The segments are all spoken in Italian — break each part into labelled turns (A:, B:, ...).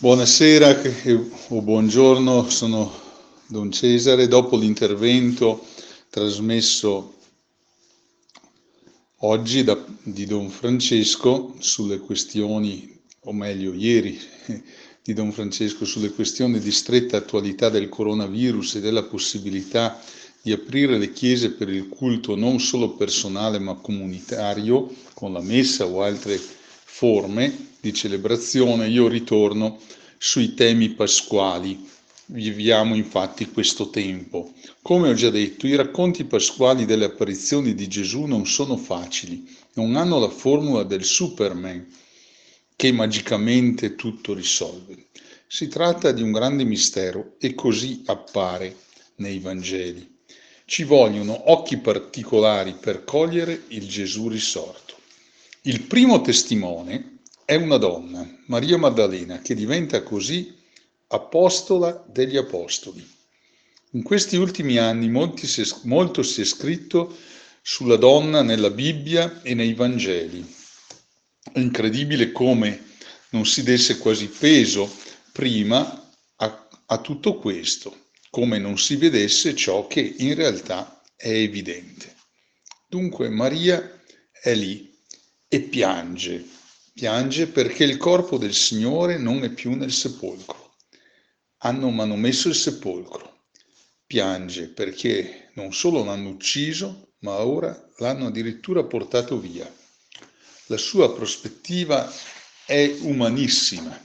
A: Buonasera o buongiorno, sono Don Cesare. Dopo l'intervento trasmesso oggi di Don Francesco sulle questioni, o meglio ieri, di Don Francesco sulle questioni di stretta attualità del coronavirus e della possibilità di aprire le chiese per il culto non solo personale ma comunitario, con la messa o altre forme di celebrazione, io ritorno sui temi pasquali. Viviamo infatti questo tempo. Come ho già detto, i racconti pasquali delle apparizioni di Gesù non sono facili, non hanno la formula del Superman che magicamente tutto risolve. Si tratta di un grande mistero e così appare nei Vangeli. Ci vogliono occhi particolari per cogliere il Gesù risorto. Il primo testimone è una donna, Maria Maddalena, che diventa così apostola degli apostoli. In questi ultimi anni molto si è scritto sulla donna nella Bibbia e nei Vangeli. È incredibile come non si desse quasi peso prima a tutto questo, come non si vedesse ciò che in realtà è evidente. Dunque Maria è lì e piange perché il corpo del Signore non è più nel sepolcro. Hanno manomesso il sepolcro. Piange perché non solo l'hanno ucciso, ma ora l'hanno addirittura portato via. La sua prospettiva è umanissima.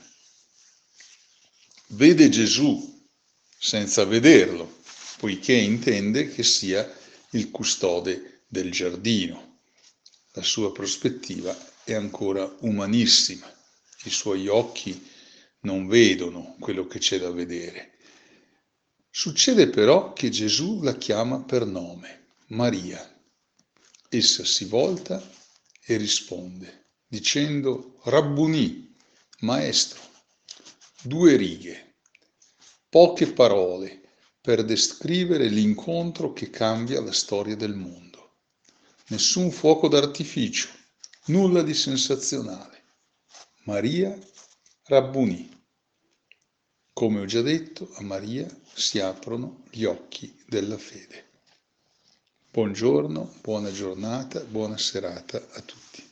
A: Vede Gesù senza vederlo, poiché intende che sia il custode del giardino. La sua prospettiva è ancora umanissima. I suoi occhi non vedono quello che c'è da vedere. Succede però che Gesù la chiama per nome, Maria. Essa si volta e risponde, dicendo Rabbunì, maestro. 2 righe, poche parole per descrivere l'incontro che cambia la storia del mondo. Nessun fuoco d'artificio, nulla di sensazionale. Maria Rabbunì. Come ho già detto, a Maria si aprono gli occhi della fede. Buongiorno, buona giornata, buona serata a tutti.